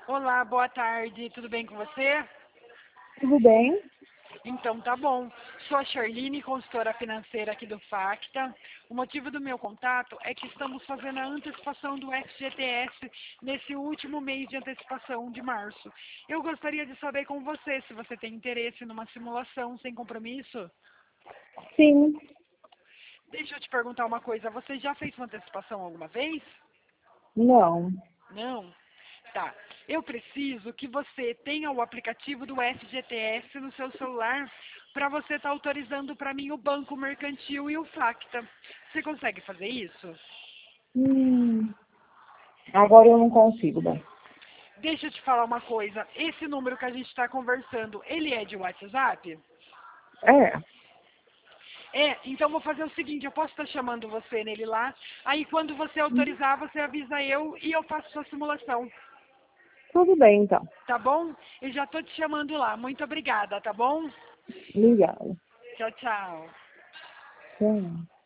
Olá, boa tarde, tudo bem com você? Tudo bem? Então tá bom. Sou a Charline, consultora financeira aqui do Facta. O motivo do meu contato é que estamos fazendo a antecipação do FGTS nesse último mês de antecipação de março. Eu gostaria de saber com você se você tem interesse numa simulação sem compromisso. Sim. Deixa eu te perguntar uma coisa, você já fez uma antecipação alguma vez? Não. Não? Tá. Eu preciso que você tenha o aplicativo do FGTS no seu celular para você estar autorizando para mim o Banco Mercantil e o Facta. Você consegue fazer isso? Hum, agora eu não consigo, bem. Deixa eu te falar uma coisa. Esse número que a gente está conversando, ele é de WhatsApp? É, Então vou fazer o seguinte, eu posso estar chamando você nele lá, aí quando você autorizar, você avisa eu e eu faço sua simulação, tudo bem então. tá bom? Eu já estou te chamando lá. Muito obrigada, tá bom? Obrigada. Tchau, tchau. Tchau.